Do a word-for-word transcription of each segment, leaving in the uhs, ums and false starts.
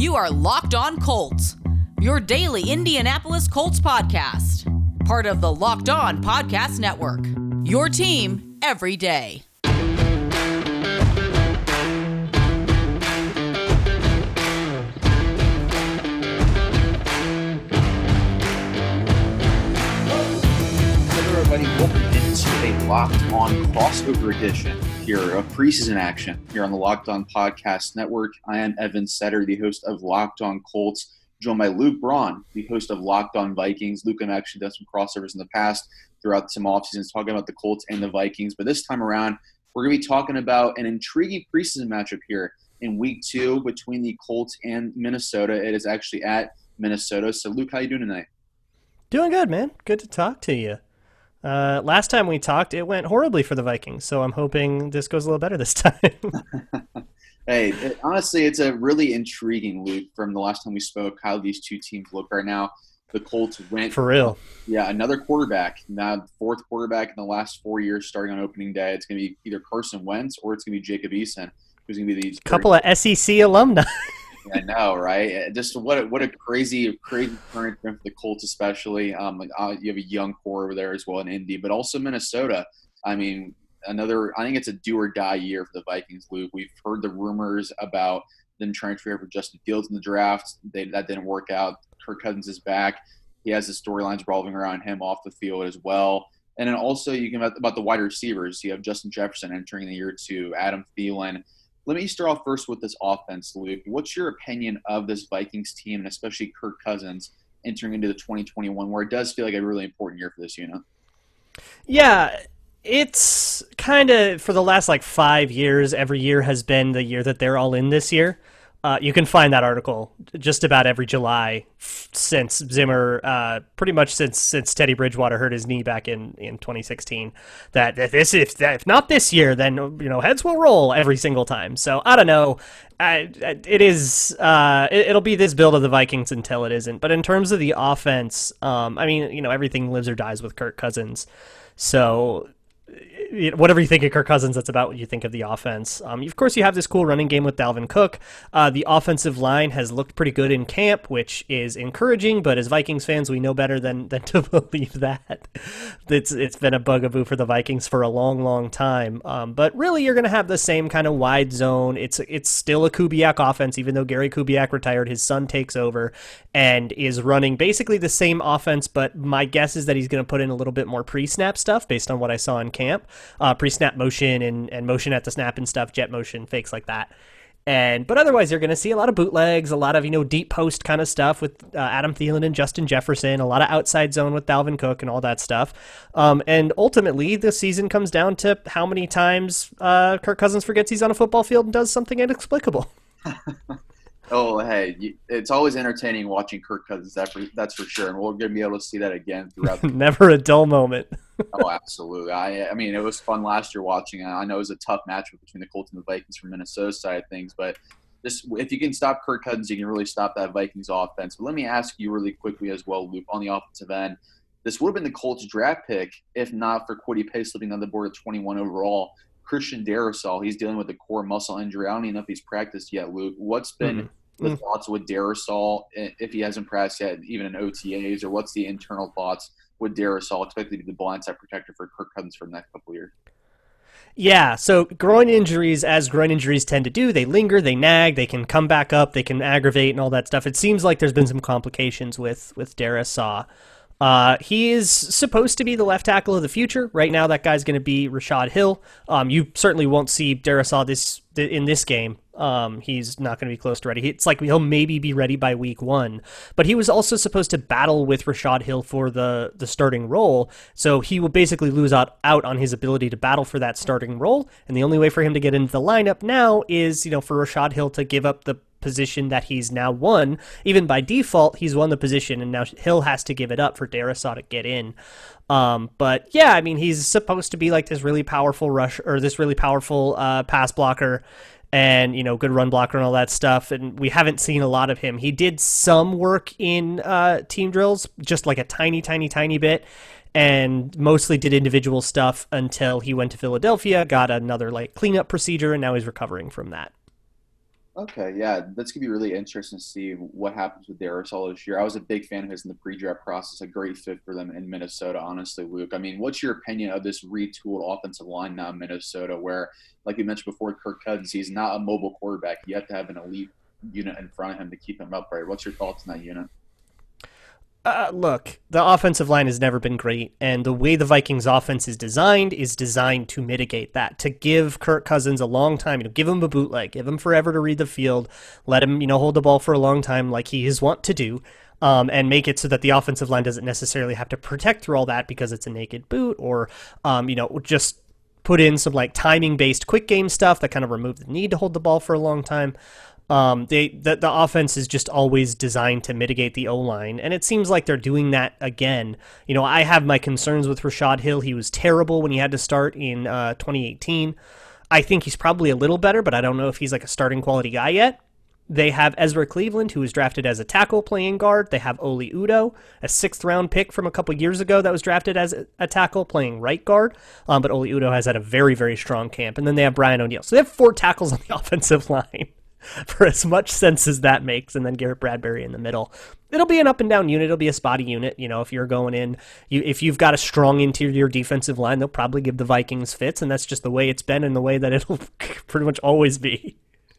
You are Locked On Colts, your daily Indianapolis Colts podcast. Part of the Locked On Podcast Network, your team every day. Everybody, welcome into a Locked On crossover edition here of preseason action here on the Locked On Podcast Network. I am Evan Setter, the host of Locked On Colts, joined by Luke Braun, the host of Locked On Vikings. Luke and I actually done some crossovers in the past throughout some off seasons talking about the Colts and the Vikings, but this time around we're going to be talking about an intriguing preseason matchup here in week two between the Colts and Minnesota. It is actually at Minnesota. So Luke, how you doing tonight? Doing good, man. Good to talk to you. Uh, last time we talked, it went horribly for the Vikings, so I'm hoping this goes a little better this time. Hey, it, honestly, it's a really intriguing, Luke, from the last time we spoke, how these two teams look right now. The Colts went – For real. Yeah, another quarterback. Now, fourth quarterback in the last four years starting on opening day. It's going to be either Carson Wentz or it's going to be Jacob Eason, who's going to be these – couple of S E C alumni. I know, right? Just what a, what a crazy, crazy current for the Colts, especially. Um, like, uh, you have a young core over there as well in Indy, but also Minnesota. I mean, another. I think it's a do or die year for the Vikings, Luke. We've heard the rumors about them trying to trade for Justin Fields in the draft. They, that didn't work out. Kirk Cousins is back. He has the storylines revolving around him off the field as well. And then also you can about, about the wide receivers. You have Justin Jefferson entering the year two, Adam Thielen. Let me start off first with this offense, Luke. What's your opinion of this Vikings team, and especially Kirk Cousins entering into the twenty twenty-one, where it does feel like a really important year for this unit? Yeah, it's kind of, for the last like five years, every year has been the year that they're all in this year. Uh, you can find that article just about every July since Zimmer, uh, pretty much since since Teddy Bridgewater hurt his knee back in, in twenty sixteen. That if this if, that, if not this year, then you know heads will roll every single time. So I don't know. I, it is uh, it, it'll be this build of the Vikings until it isn't. But in terms of the offense, um, I mean you know everything lives or dies with Kirk Cousins. So. Whatever you think of Kirk Cousins, that's about what you think of the offense. Um, of course, you have this cool running game with Dalvin Cook. Uh, the offensive line has looked pretty good in camp, which is encouraging, but as Vikings fans, we know better than, than to believe that. It's It's been a bugaboo for the Vikings for a long, long time. Um, but really, you're going to have the same kind of wide zone. It's it's still a Kubiak offense, even though Gary Kubiak retired. His son takes over and is running basically the same offense, but my guess is that he's going to put in a little bit more pre-snap stuff based on what I saw in camp. Uh, pre-snap motion and, and motion at the snap and stuff, jet motion, fakes like that. And but otherwise, you're going to see a lot of bootlegs, a lot of you know deep post kind of stuff with uh, Adam Thielen and Justin Jefferson, a lot of outside zone with Dalvin Cook and all that stuff. Um, and ultimately, the season comes down to how many times uh, Kirk Cousins forgets he's on a football field and does something inexplicable. Oh, hey, it's always entertaining watching Kirk Cousins, that's for, that's for sure. And we're going to be able to see that again throughout the Never a dull moment. Oh, absolutely. I I mean, it was fun last year watching. I know it was a tough matchup between the Colts and the Vikings from Minnesota side of things, but just if you can stop Kirk Cousins, you can really stop that Vikings offense. But let me ask you really quickly as well, Luke, on the offensive end. This would have been the Colts draft pick if not for Kwity Paye slipping on the board at twenty-one overall. Christian Darrisaw, he's dealing with a core muscle injury. I don't even know if he's practiced yet, Luke. What's been mm-hmm. the thoughts with Darrisaw, if he hasn't practiced yet, even in O T As, or what's the internal thoughts with Darrisaw, expected to be the blindside protector for Kirk Cousins for the next couple of years? Yeah, so groin injuries, as groin injuries tend to do, they linger, they nag, they can come back up, they can aggravate and all that stuff. It seems like there's been some complications with, with Darrisaw. Uh, he is supposed to be the left tackle of the future. Right now, that guy's going to be Rashad Hill. Um, you certainly won't see Darrisaw this in this game. Um, he's not going to be close to ready. It's like he'll maybe be ready by week one. But he was also supposed to battle with Rashad Hill for the, the starting role. So he will basically lose out, out on his ability to battle for that starting role. And the only way for him to get into the lineup now is, you know, for Rashad Hill to give up the position that he's now won. Even by default, he's won the position, and now Hill has to give it up for Darrisaw to get in. Um, but yeah, I mean, he's supposed to be like this really powerful rush or this really powerful uh, pass blocker, and you know, good run blocker and all that stuff. And we haven't seen a lot of him. He did some work in uh, team drills, just like a tiny, tiny, tiny bit, and mostly did individual stuff until he went to Philadelphia, got another like cleanup procedure, and now he's recovering from that. Okay, yeah, that's gonna be really interesting to see what happens with Darius all this year. I was a big fan of his in the pre-draft process, a great fit for them in Minnesota, honestly, Luke. I mean, what's your opinion of this retooled offensive line now in Minnesota, where, like you mentioned before, Kirk Cousins, he's not a mobile quarterback. You have to have an elite unit in front of him to keep him upright. What's your thoughts on that unit? Uh, look, the offensive line has never been great, and the way the Vikings offense is designed is designed to mitigate that, to give Kirk Cousins a long time, you know, give him a bootleg, give him forever to read the field, let him, you know, hold the ball for a long time like he is wont to do, um, and make it so that the offensive line doesn't necessarily have to protect through all that because it's a naked boot, or, um, you know, just put in some like timing-based quick game stuff that kind of remove the need to hold the ball for a long time. Um, they the, the offense is just always designed to mitigate the O-line, and it seems like they're doing that again. You know, I have my concerns with Rashad Hill. He was terrible when he had to start in uh, twenty eighteen. I think he's probably a little better, but I don't know if he's like a starting quality guy yet. They have Ezra Cleveland, who was drafted as a tackle playing guard. They have Oli Udoh, a sixth-round pick from a couple years ago that was drafted as a tackle playing right guard. Um, but Oli Udoh has had a very, very strong camp. And then they have Brian O'Neill. So they have four tackles on the offensive line. For as much sense as that makes, and then Garrett Bradbury in the middle. It'll be an up and down unit. It'll be a spotty unit. You know, if you're going in, you if you've got a strong interior defensive line, they'll probably give the Vikings fits, and that's just the way it's been and the way that it'll pretty much always be.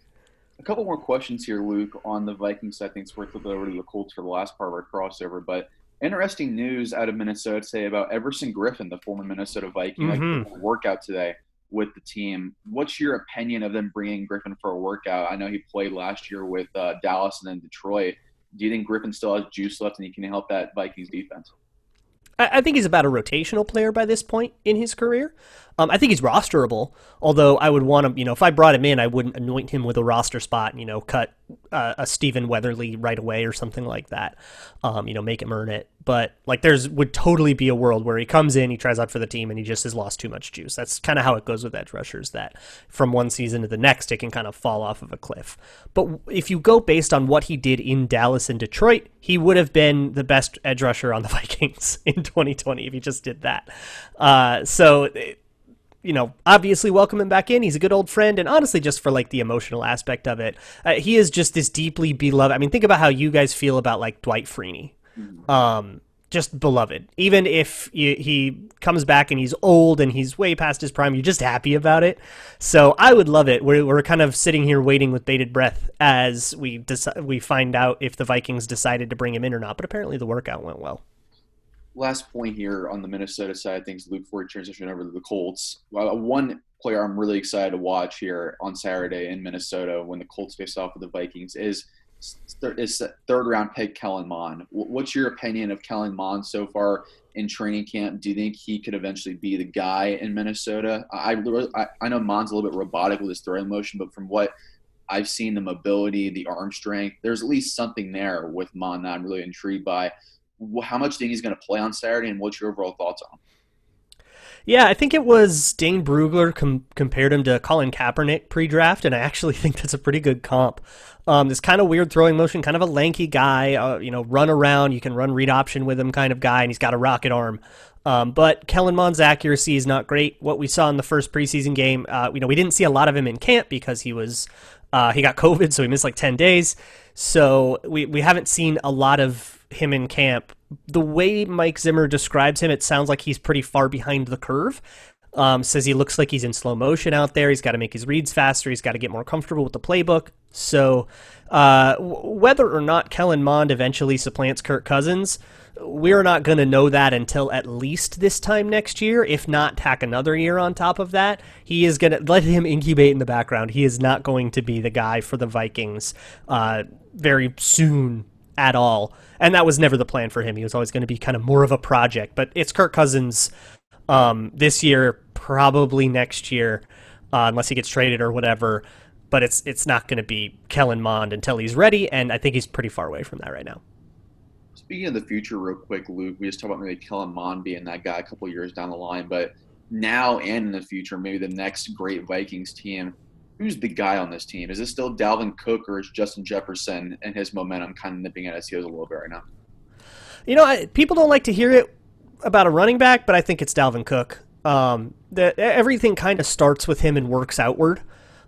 A couple more questions here, Luke, on the Vikings. I think it's worth a little over to the Colts for the last part of our crossover, but interesting news out of Minnesota today about Everson Griffen, the former Minnesota Viking, Mm-hmm. like workout today with the team. What's your opinion of them bringing Griffen for a workout? I know he played last year with uh, Dallas and then Detroit. Do you think Griffen still has juice left and he can help that Vikings defense? I think he's about a rotational player by this point in his career. Um, I think he's rosterable, although I would want him, you know, if I brought him in, I wouldn't anoint him with a roster spot, you know, cut uh, a Stephen Weatherly right away or something like that, um, you know, make him earn it. But, like, there's would totally be a world where he comes in, he tries out for the team, and he just has lost too much juice. That's kind of how it goes with edge rushers, that from one season to the next, it can kind of fall off of a cliff. But if you go based on what he did in Dallas and Detroit, he would have been the best edge rusher on the Vikings in twenty twenty if he just did that. Uh, so... It, you know, obviously welcome him back in. He's a good old friend. And honestly, just for like the emotional aspect of it, uh, he is just this deeply beloved. I mean, think about how you guys feel about like Dwight Freeney. Um, just beloved. Even if you, he comes back and he's old and he's way past his prime, you're just happy about it. So I would love it. We're, we're kind of sitting here waiting with bated breath as we deci- we find out if the Vikings decided to bring him in or not. But apparently the workout went well. Last point here on the Minnesota side of things, Luke, before we transition over to the Colts. Well, one player I'm really excited to watch here on Saturday in Minnesota when the Colts face off with the Vikings is is third-round pick Kellen Mond. What's your opinion of Kellen Mond so far in training camp? Do you think he could eventually be the guy in Minnesota? I I, I know Mond's a little bit robotic with his throwing motion, but from what I've seen, the mobility, the arm strength, there's at least something there with Mond that I'm really intrigued by. How much do you think he's going to play on Saturday, and what's your overall thoughts on him? Yeah, I think it was Dane Brugler com- compared him to Colin Kaepernick pre-draft, and I actually think that's a pretty good comp. Um, this kind of weird throwing motion, kind of a lanky guy, uh, you know, run around, you can run read option with him kind of guy, and he's got a rocket arm. Um, but Kellen Mond's accuracy is not great. What we saw in the first preseason game, uh, you know, we didn't see a lot of him in camp because he was uh, he got COVID, so he missed like ten days. So we we haven't seen a lot of him in camp. The way Mike Zimmer describes him, it sounds like he's pretty far behind the curve. Um, says he looks like he's in slow motion out there. He's got to make his reads faster. He's got to get more comfortable with the playbook. So uh, w- whether or not Kellen Mond eventually supplants Kirk Cousins, we're not going to know that until at least this time next year, if not tack another year on top of that. He is going to let him incubate in the background. He is not going to be the guy for the Vikings uh, very soon at all. And that was never the plan for him. He was always going to be kind of more of a project. But it's Kirk Cousins um, this year, probably next year, uh, unless he gets traded or whatever. But it's it's not going to be Kellen Mond until he's ready, and I think he's pretty far away from that right now. Speaking of the future real quick, Luke, we just talked about maybe Kellen Mond being that guy a couple years down the line. But now and in the future, maybe the next great Vikings team, who's the guy on this team? Is it still Dalvin Cook, or is Justin Jefferson and his momentum kind of nipping at his heels a little bit right now? You know, I, people don't like to hear it about a running back, but I think it's Dalvin Cook. Um, the, everything kind of starts with him and works outward.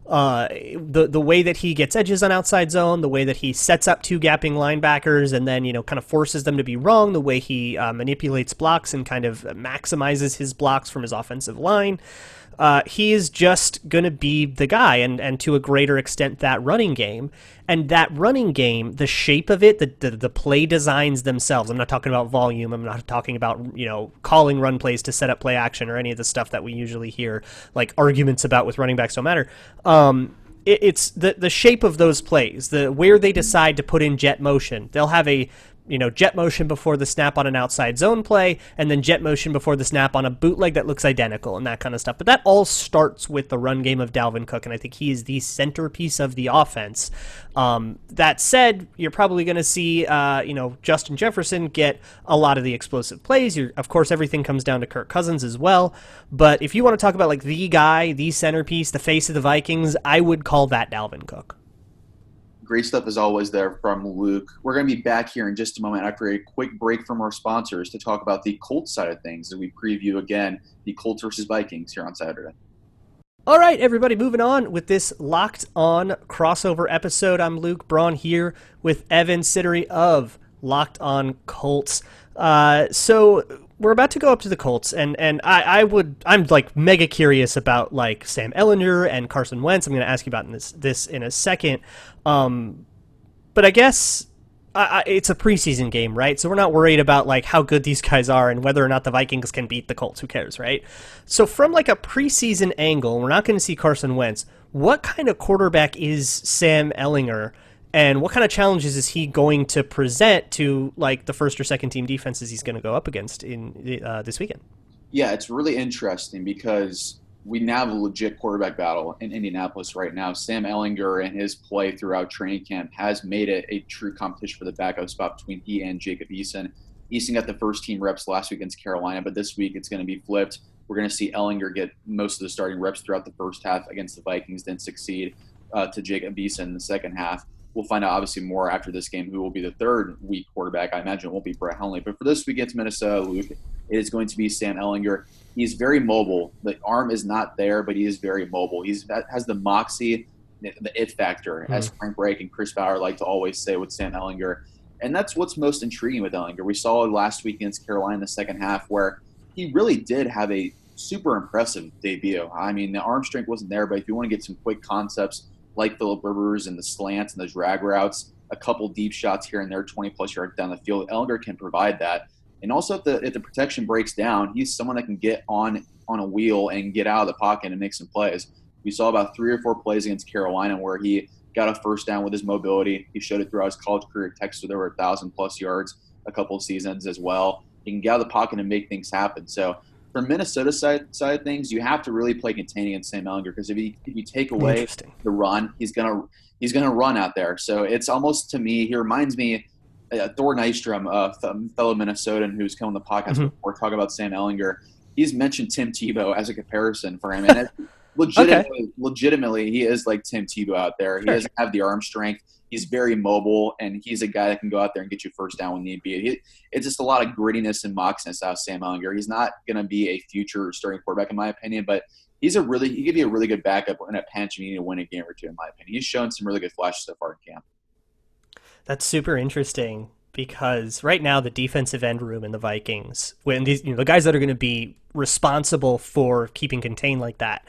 Uh, the the way that he gets edges on outside zone, the way that he sets up two gapping linebackers and then, you know, kind of forces them to be wrong, the way he uh, manipulates blocks and kind of maximizes his blocks from his offensive line. Uh, he is just going to be the guy, and, and to a greater extent, that running game. And that running game, the shape of it, the, the the play designs themselves. I'm not talking about volume. I'm not talking about, you know, calling run plays to set up play action or any of the stuff that we usually hear, like arguments about with running backs don't matter. Um, it, it's the the shape of those plays, the where they decide to put in jet motion. They'll have a you know, jet motion before the snap on an outside zone play, and then jet motion before the snap on a bootleg that looks identical and that kind of stuff. But that all starts with the run game of Dalvin Cook, and I think he is the centerpiece of the offense. Um, that said, you're probably going to see, uh, you know, Justin Jefferson get a lot of the explosive plays. You're, of course, everything comes down to Kirk Cousins as well. But if you want to talk about like the guy, the centerpiece, the face of the Vikings, I would call that Dalvin Cook. Great stuff as always there from Luke. We're going to be back here in just a moment after a quick break from our sponsors to talk about the Colts side of things as we preview again the Colts versus Vikings here on Saturday. All right, everybody, moving on with this Locked On crossover episode. I'm Luke Braun here with Evan Siddery of Locked On Colts. Uh, so we're about to go up to the Colts, and and I, I would I'm like mega curious about like Sam Ehlinger and Carson Wentz. I'm going to ask you about this this in a second. Um, but I guess I, I, it's a preseason game, right? So we're not worried about like how good these guys are and whether or not the Vikings can beat the Colts. Who cares, right? So from like a preseason angle, we're not going to see Carson Wentz. What kind of quarterback is Sam Ehlinger? And what kind of challenges is he going to present to like the first or second team defenses he's going to go up against in uh, this weekend? Yeah, it's really interesting because we now have a legit quarterback battle in Indianapolis right now. Sam Ehlinger and his play throughout training camp has made it a true competition for the backup spot between he and Jacob Eason. Eason got the first team reps last week against Carolina, but this week it's going to be flipped. We're going to see Ehlinger get most of the starting reps throughout the first half against the Vikings, then succeed uh, to Jacob Eason in the second half. We'll find out obviously more after this game who will be the third week quarterback. I imagine it won't be Brett Hundley. But for this week against Minnesota, Luke, it is going to be Sam Ehlinger. He's very mobile. The arm is not there, but he is very mobile. He has the moxie, the it factor, mm. as Frank Reich and Chris Bauer like to always say with Sam Ehlinger. And that's what's most intriguing with Ehlinger. We saw it last week against Carolina in the second half where he really did have a super impressive debut. I mean, the arm strength wasn't there, but if you want to get some quick concepts, like Phillip Rivers and the slants and the drag routes, a couple deep shots here and there, twenty-plus yards down the field. Ehlinger can provide that. And also if the if the protection breaks down, he's someone that can get on on a wheel and get out of the pocket and make some plays. We saw about three or four plays against Carolina where he got a first down with his mobility. He showed it throughout his college career at Texas, where there were one thousand plus yards a couple of seasons as well. He can get out of the pocket and make things happen. So from Minnesota side side of things, you have to really play containing against Sam Ehlinger because if you if you take away the run, he's gonna he's gonna run out there. So it's almost to me, he reminds me uh, Thor Nystrom, a uh, fellow Minnesotan who's come on the podcast mm-hmm. before, talk about Sam Ehlinger. He's mentioned Tim Tebow as a comparison for him, and it, legitimately, okay. legitimately, he is like Tim Tebow out there. He sure. doesn't have the arm strength. He's very mobile, and he's a guy that can go out there and get you first down when need be. He, it's just a lot of grittiness and moxiness out of Sam Ehlinger. He's not going to be a future starting quarterback, in my opinion, but he's a really he could be a really good backup in a pinch and you need to win a game or two, in my opinion. He's shown some really good flashes so far in camp. That's super interesting because right now the defensive end room in the Vikings, when these you know the guys that are going to be responsible for keeping contained like that,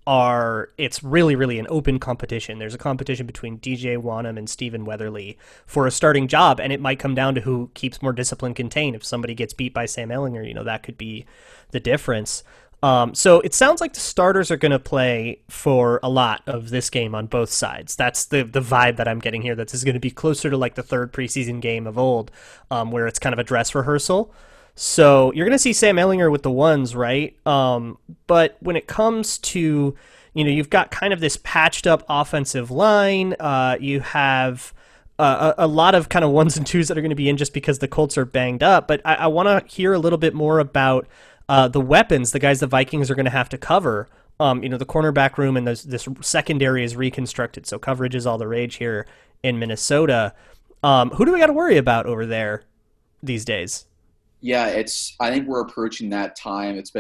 are it's really, really an open competition. There's a competition between D J Wanham and Stephen Weatherly for a starting job, and it might come down to who keeps more discipline contained. If somebody gets beat by Sam Ehlinger, you know, that could be the difference. Um, so it sounds like the starters are going to play for a lot of this game on both sides. That's the the vibe that I'm getting here. That this is going to be closer to like the third preseason game of old, um, where it's kind of a dress rehearsal. So you're going to see Sam Ehlinger with the ones, right? Um, but when it comes to, you know, you've got kind of this patched up offensive line. Uh, you have uh, a, a lot of kind of ones and twos that are going to be in just because the Colts are banged up. But I, I want to hear a little bit more about uh, the weapons, the guys the Vikings are going to have to cover. Um, you know, the cornerback room and this, this secondary is reconstructed, so coverage is all the rage here in Minnesota. Um, who do we got to worry about over there these days? Yeah, it's. I think we're approaching that time. It's been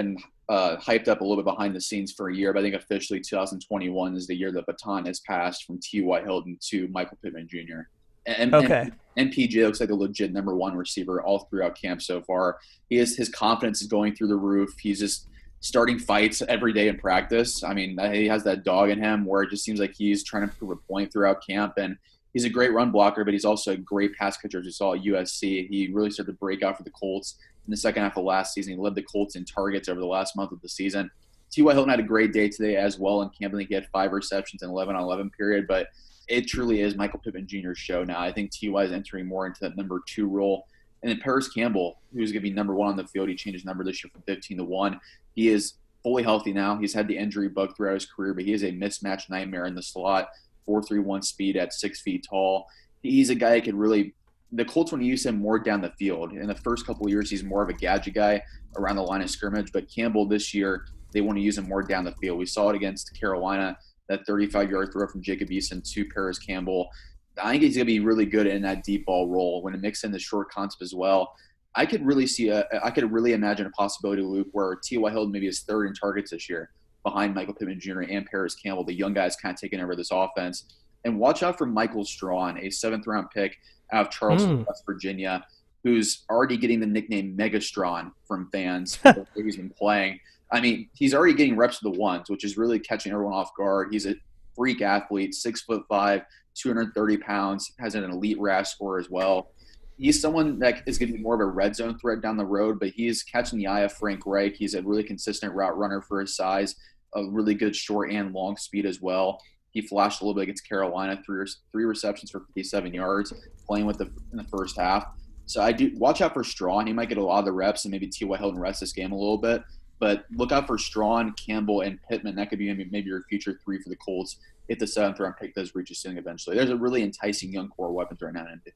uh, hyped up a little bit behind the scenes for a year, but I think officially two thousand twenty-one is the year the baton has passed from T Y. Hilton to Michael Pittman Junior And, Okay. and, and P J looks like a legit number one receiver all throughout camp so far. He is his confidence is going through the roof. He's just starting fights every day in practice. I mean, he has that dog in him where it just seems like he's trying to prove a point throughout camp. And he's a great run blocker, but he's also a great pass catcher, as you saw at U S C. He really started to break out for the Colts in the second half of last season. He led the Colts in targets over the last month of the season. T Y. Hilton had a great day today as well in camp. I think he had five receptions in eleven on eleven period, but it truly is Michael Pittman Junior's show now. I think T Y is entering more into that number two role. And then Paris Campbell, who's going to be number one on the field, he changed his number this year from fifteen to one. He is fully healthy now. He's had the injury bug throughout his career, but he is a mismatch nightmare in the slot. four three one speed at six feet tall. He's a guy who could really – the Colts want to use him more down the field. In the first couple of years, he's more of a gadget guy around the line of scrimmage. But Campbell this year, they want to use him more down the field. We saw it against Carolina, that thirty-five-yard throw from Jacob Eason to Paris Campbell. I think he's going to be really good in that deep ball role when it mixes in the short concept as well. I could really see a – I could really imagine a possibility, Luke, where T Y. Hilton maybe is third in targets this year behind Michael Pittman Junior and Paris Campbell, the young guys kind of taking over this offense. And watch out for Michael Strawn, a seventh-round pick out of Charleston, mm. West Virginia, who's already getting the nickname Mega Strawn from fans the way he's been playing. I mean, he's already getting reps of the ones, which is really catching everyone off guard. He's a freak athlete, six foot five, two hundred thirty pounds, has an elite R A S score as well. He's someone that is going to be more of a red zone threat down the road, but he's catching the eye of Frank Reich. He's a really consistent route runner for his size, a really good short and long speed as well. He flashed a little bit against Carolina, three three receptions for fifty-seven yards, playing with the in the first half. So I do watch out for Strawn. He might get a lot of the reps, and maybe T Y. Hilton rests this game a little bit. But look out for Strawn, Campbell, and Pittman. That could be maybe, maybe your future three for the Colts if the seventh round pick does reach a ceiling eventually. There's a really enticing young core weapons right now in Indy.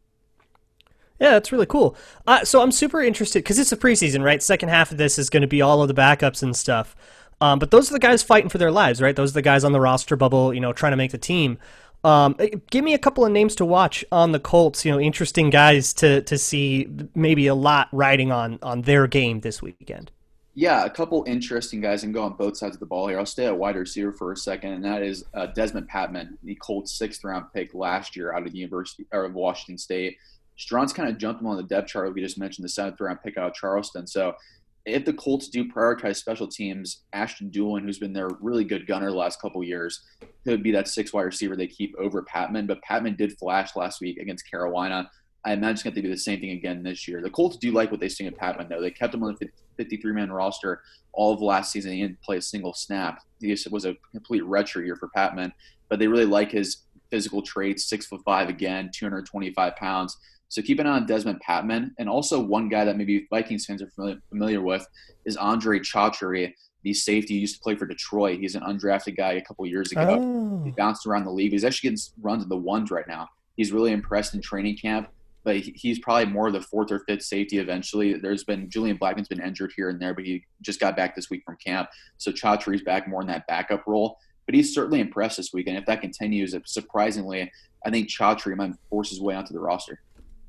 Yeah, that's really cool. Uh, so I'm super interested because it's a preseason, right? Second half of this is going to be all of the backups and stuff. Um, but those are the guys fighting for their lives, right? Those are the guys on the roster bubble, you know, trying to make the team. Um, give me a couple of names to watch on the Colts, you know, interesting guys to to see maybe a lot riding on on their game this weekend. Yeah, a couple interesting guys and go on both sides of the ball here. I'll stay at wide receiver for a second, and that is uh, Desmond Patman, the Colts sixth round pick last year out of the University or of Washington State. Strawn's kind of jumped him on the depth chart. We just mentioned the seventh round pick out of Charleston. So if the Colts do prioritize special teams, Ashton Doolin, who's been their really good gunner the last couple of years, could be that six wide receiver they keep over Patman. But Patman did flash last week against Carolina. I imagine it's going to be the same thing again this year. The Colts do like what they see in Patman, though. They kept him on the fifty-three man roster all of last season. He didn't play a single snap. This was a complete retro year for Patman. But they really like his physical traits, six foot five again, two hundred twenty-five pounds. So keep an eye on Desmond Patman. And also one guy that maybe Vikings fans are familiar, familiar with is Andre Chauncey, the safety who used to play for Detroit. He's an undrafted guy a couple years ago. Oh. He bounced around the league. He's actually getting runs in the ones right now. He's really impressed in training camp, but he's probably more of the fourth or fifth safety eventually. There's been – Julian Blackman's been injured here and there, but he just got back this week from camp. So Chauncey's back more in that backup role. But he's certainly impressed this week. And if that continues, surprisingly, I think Chauncey might force his way onto the roster.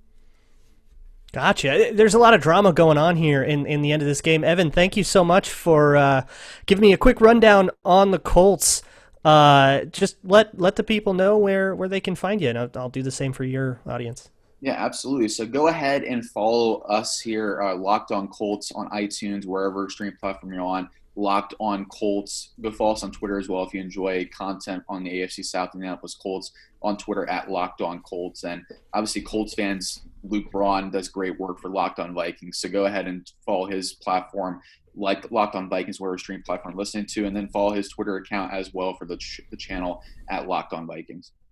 Gotcha. There's a lot of drama going on here in, in the end of this game. Evan, thank you so much for uh, giving me a quick rundown on the Colts. Uh, just let let the people know where, where they can find you, and I'll, I'll do the same for your audience. Yeah, absolutely. So go ahead and follow us here, uh, Locked On Colts on iTunes, wherever stream platform you're on. Locked On Colts. Go follow us on Twitter as well if you enjoy content on the A F C South Indianapolis Colts on Twitter at Locked On Colts. And obviously Colts fans, Luke Braun does great work for Locked On Vikings. So go ahead and follow his platform, like Locked On Vikings, whatever stream platform you're listening to, and then follow his Twitter account as well for the, ch- the channel at Locked On Vikings.